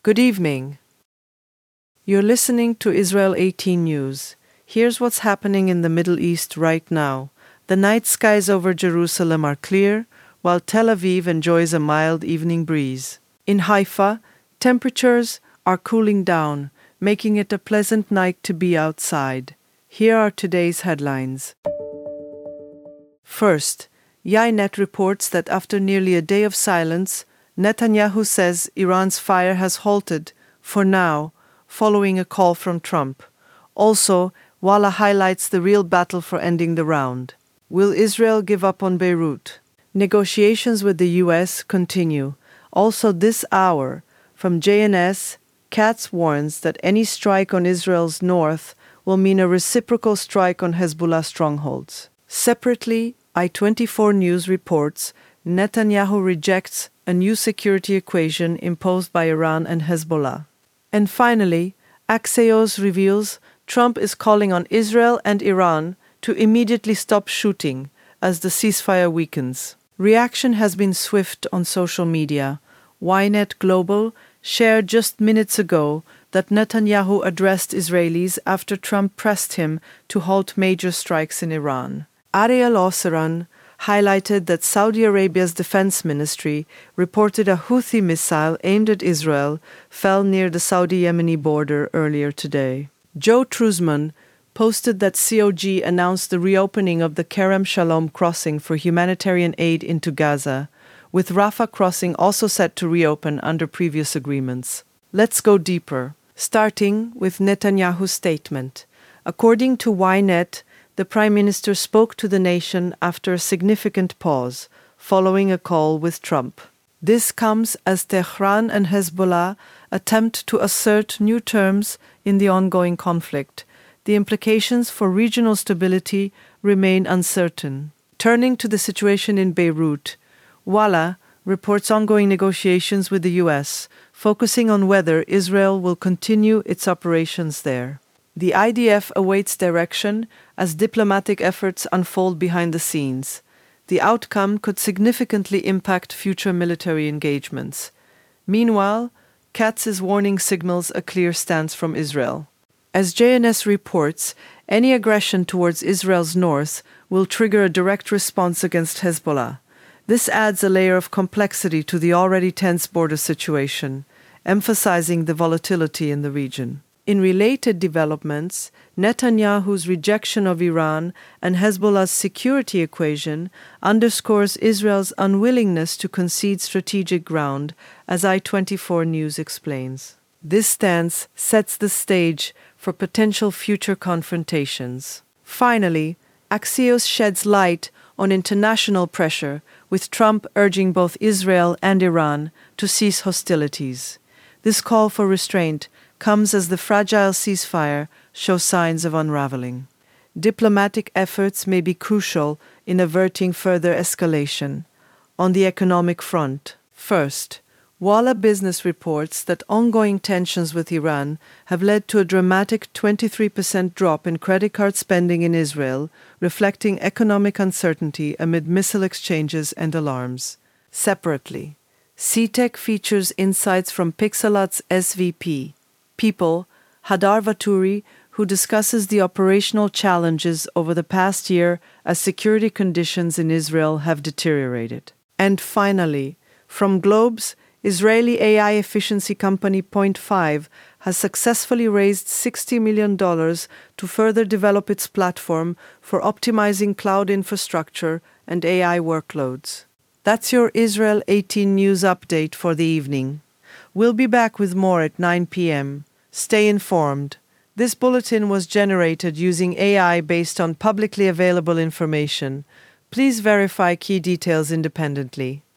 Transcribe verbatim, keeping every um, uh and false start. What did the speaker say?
Good evening. You're listening to Israel eighteen News. Here's what's happening in the Middle East right now. The night skies over Jerusalem are clear, while Tel Aviv enjoys a mild evening breeze. In Haifa, temperatures are cooling down, making it a pleasant night to be outside. Here are today's headlines. First, Ynet reports that after nearly a day of silence, Netanyahu says Iran's fire has halted, for now, following a call from Trump. Also, Walla highlights the real battle for ending the round. Will Israel give up on Beirut? Negotiations with the U S continue. Also this hour, from J N S, Katz warns that any strike on Israel's north will mean a reciprocal strike on Hezbollah strongholds. Separately, I twenty-four News reports Netanyahu rejects a new security equation imposed by Iran and Hezbollah. And finally, Axios reveals Trump is calling on Israel and Iran to immediately stop shooting as the ceasefire weakens. Reaction has been swift on social media. Ynet Global shared just minutes ago that Netanyahu addressed Israelis after Trump pressed him to halt major strikes in Iran. Ariel Osseran highlighted that Saudi Arabia's defense ministry reported a Houthi missile aimed at Israel fell near the Saudi-Yemeni border earlier today. Joe Truzman posted that C O G announced the reopening of the Kerem Shalom crossing for humanitarian aid into Gaza, with Rafah crossing also set to reopen under previous agreements. Let's go deeper, starting with Netanyahu's statement. According to Ynet, the Prime Minister spoke to the nation after a significant pause, following a call with Trump. This comes as Tehran and Hezbollah attempt to assert new terms in the ongoing conflict. The implications for regional stability remain uncertain. Turning to the situation in Beirut, Walla reports ongoing negotiations with the U S, focusing on whether Israel will continue its operations there. The I D F awaits direction as diplomatic efforts unfold behind the scenes. The outcome could significantly impact future military engagements. Meanwhile, Katz warning signals a clear stance from Israel. As J N S reports, any aggression towards Israel's north will trigger a direct response against Hezbollah. This adds a layer of complexity to the already tense border situation, emphasizing the volatility in the region. In related developments, Netanyahu's rejection of Iran and Hezbollah's security equation underscores Israel's unwillingness to concede strategic ground, as I twenty-four News explains. This stance sets the stage for potential future confrontations. Finally, Axios sheds light on international pressure, with Trump urging both Israel and Iran to cease hostilities. This call for restraint comes as the fragile ceasefire shows signs of unraveling. Diplomatic efforts may be crucial in averting further escalation. On the economic front, first, Walla Business reports that ongoing tensions with Iran have led to a dramatic twenty-three percent drop in credit card spending in Israel, reflecting economic uncertainty amid missile exchanges and alarms. Separately, C TEC features insights from Pixelat's S V P, People, Hadar Vaturi, who discusses the operational challenges over the past year as security conditions in Israel have deteriorated. And finally, from Globes, Israeli A I efficiency company Point five has successfully raised sixty million dollars to further develop its platform for optimizing cloud infrastructure and A I workloads. That's your Israel eighteen News update for the evening. We'll be back with more at nine p.m. Stay informed. This bulletin was generated using A I based on publicly available information. Please verify key details independently.